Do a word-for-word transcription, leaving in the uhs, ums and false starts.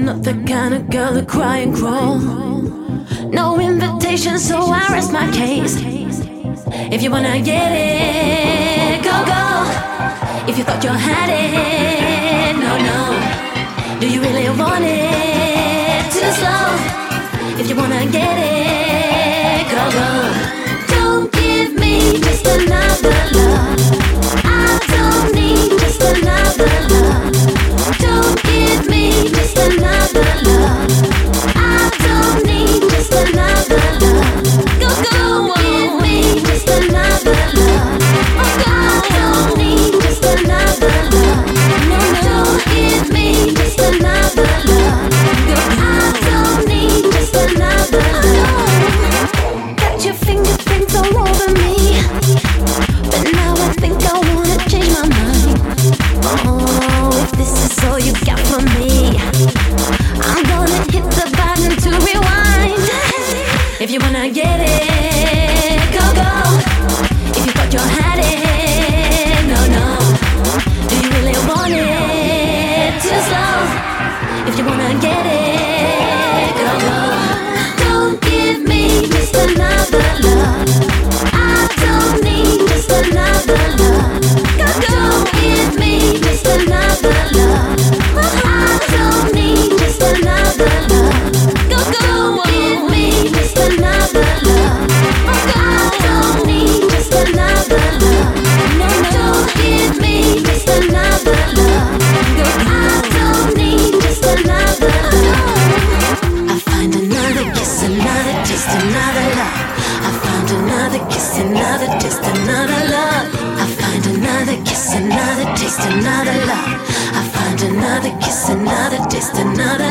not the kind of girl to cry and crawl. No invitation, so I rest my case. If you wanna get it, go, go. If you thought you had it, no, no. Do you really want it? Too slow. If you wanna get it, go, go. Don't give me just another love. I don't need just another love. Don't give me just another love. I don't need just another love. Go, go, give me just another love. Oh, go, I don't need just another love. No, no, don't give me just another love. Go, I don't need just another love. Got your fingerprints all over me, but now I think I wanna change my mind. Oh, if this is all you got for me, I'm gonna hit the button to rewind. If you wanna get it, go, go. If you thought you had it, no, no. Do you really want it? Too slow. If you wanna get it, go, go. Don't give me just another love. I don't need just another love. Go, don't give me just another love. I don't need just another love. Go, go, give me just another love. I don't need just another love. No, no, don't give me just another love. Go, I don't need just another love. I find another kiss, another taste, another love. I found another kiss, another taste, another love. I find another kiss, another taste, another love. I find another kiss, another taste, another